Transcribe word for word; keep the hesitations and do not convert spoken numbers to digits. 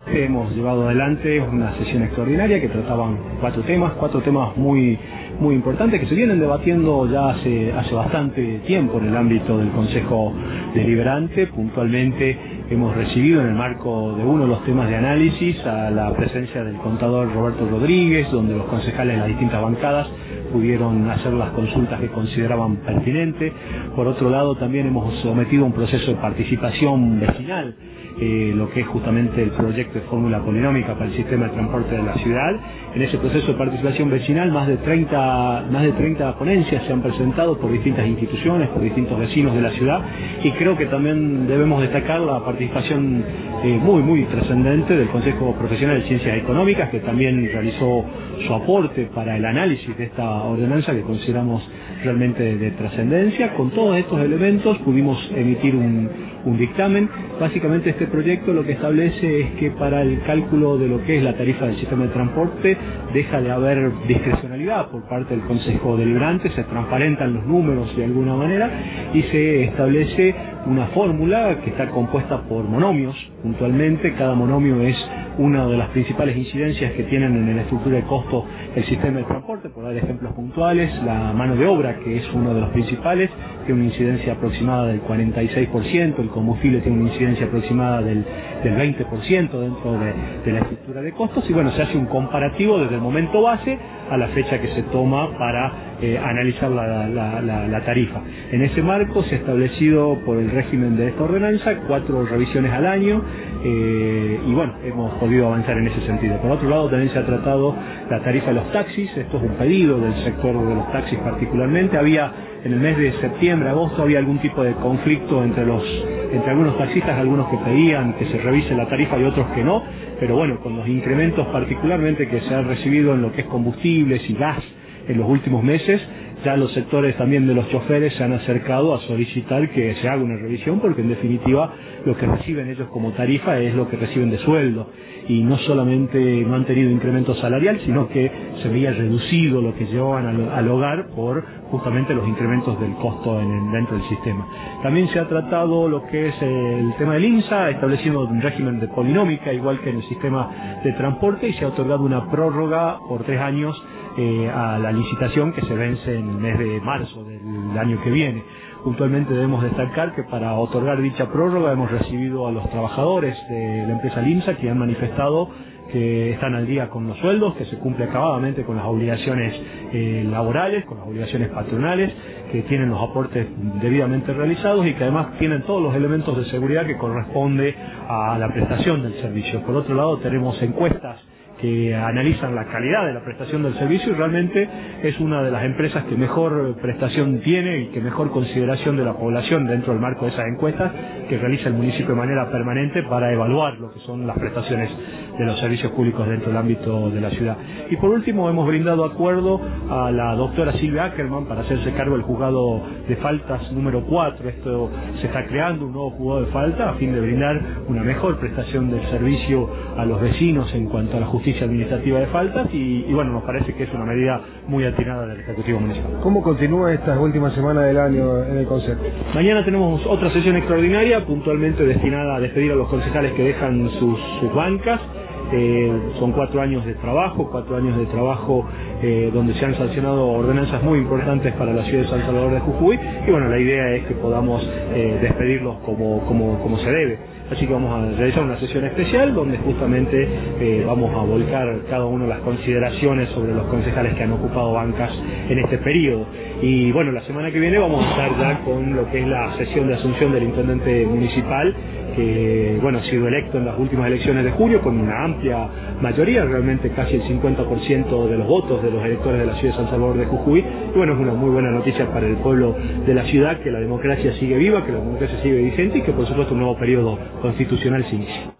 Hemos llevado adelante una sesión extraordinaria que trataban cuatro temas, cuatro temas muy muy importantes que se vienen debatiendo ya hace, hace bastante tiempo en el ámbito del Consejo Deliberante. Puntualmente hemos recibido en el marco de uno de los temas de análisis a la presencia del contador Roberto Rodríguez, donde los concejales de las distintas bancadas pudieron hacer las consultas que consideraban pertinentes. Por otro lado, también hemos sometido a un proceso de participación vecinal Eh, lo que es justamente el proyecto de fórmula polinómica para el sistema de transporte de la ciudad. En ese proceso de participación vecinal, más de treinta, más de treinta ponencias se han presentado por distintas instituciones, por distintos vecinos de la ciudad, y creo que también debemos destacar la participación eh, muy, muy trascendente del Consejo Profesional de Ciencias Económicas, que también realizó su aporte para el análisis de esta ordenanza que consideramos realmente de, de trascendencia. Con todos estos elementos pudimos emitir un, un dictamen. Básicamente este proyecto lo que establece es que para el cálculo de lo que es la tarifa del sistema de transporte deja de haber discrecionalidad por parte del Consejo Deliberante, se transparentan los números de alguna manera y se establece una fórmula que está compuesta por monomios. Puntualmente, cada monomio es una de las principales incidencias que tienen en la estructura de costo el sistema de transporte. Por dar ejemplos puntuales, la mano de obra, que es uno de los principales, tiene una incidencia aproximada del cuarenta y seis por ciento, el combustible tiene una incidencia aproximada del, del veinte por ciento dentro de, de la estructura de costos, y bueno, se hace un comparativo desde el momento base a la fecha que se toma para eh, analizar la, la, la, la tarifa. En ese marco se ha establecido por el régimen de esta ordenanza cuatro revisiones al año, eh, y bueno, hemos podido avanzar en ese sentido. Por otro lado, también se ha tratado la tarifa de los taxis. Esto es un pedido del sector de los taxis particularmente. Había en el mes de septiembre, agosto, había algún tipo de conflicto entre los entre algunos taxistas, algunos que pedían que se revise la tarifa y otros que no, pero bueno, con los incrementos particularmente que se han recibido en lo que es combustibles y gas en los últimos meses, ya los sectores también de los choferes se han acercado a solicitar que se haga una revisión, porque en definitiva lo que reciben ellos como tarifa es lo que reciben de sueldo, y no solamente no han tenido incremento salarial, sino que se veía reducido lo que llevaban al, al hogar por justamente los incrementos del costo en el, dentro del sistema. También se ha tratado lo que es el tema del INSA, estableciendo un régimen de polinómica igual que en el sistema de transporte, y se ha otorgado una prórroga por tres años eh, a la licitación que se vence en el mes de marzo del año que viene. Puntualmente debemos destacar que para otorgar dicha prórroga hemos recibido a los trabajadores de la empresa LIMSA, que han manifestado que están al día con los sueldos, que se cumple acabadamente con las obligaciones eh, laborales, con las obligaciones patronales, que tienen los aportes debidamente realizados y que además tienen todos los elementos de seguridad que corresponde a la prestación del servicio. Por otro lado, tenemos encuestas que analizan la calidad de la prestación del servicio, y realmente es una de las empresas que mejor prestación tiene y que mejor consideración de la población dentro del marco de esas encuestas que realiza el municipio de manera permanente para evaluar lo que son las prestaciones de los servicios públicos dentro del ámbito de la ciudad. Y por último, hemos brindado acuerdo a la doctora Silvia Ackerman para hacerse cargo del juzgado de faltas número cuatro. Esto se está creando un nuevo juzgado de falta a fin de brindar una mejor prestación del servicio a los vecinos en cuanto a la justicia administrativa de faltas, y, y bueno, nos parece que es una medida muy atinada del Ejecutivo Municipal. ¿Cómo continúa estas últimas semanas del año en el Consejo? Mañana tenemos otra sesión extraordinaria, puntualmente destinada a despedir a los concejales que dejan sus, sus bancas. Eh, son cuatro años de trabajo, cuatro años de trabajo eh, donde se han sancionado ordenanzas muy importantes para la ciudad de San Salvador de Jujuy, y bueno, la idea es que podamos eh, despedirlos como, como, como se debe. Así que vamos a realizar una sesión especial donde justamente eh, vamos a volcar cada una de las consideraciones sobre los concejales que han ocupado bancas en este periodo. Y bueno, la semana que viene vamos a estar ya con lo que es la sesión de asunción del intendente municipal, que bueno, ha sido electo en las últimas elecciones de junio con una amplia mayoría, realmente casi el cincuenta por ciento de los votos de los electores de la ciudad de San Salvador de Jujuy. Y bueno, es una muy buena noticia para el pueblo de la ciudad, que la democracia sigue viva, que la democracia sigue vigente y que por supuesto un nuevo periodo constitucional se inicia.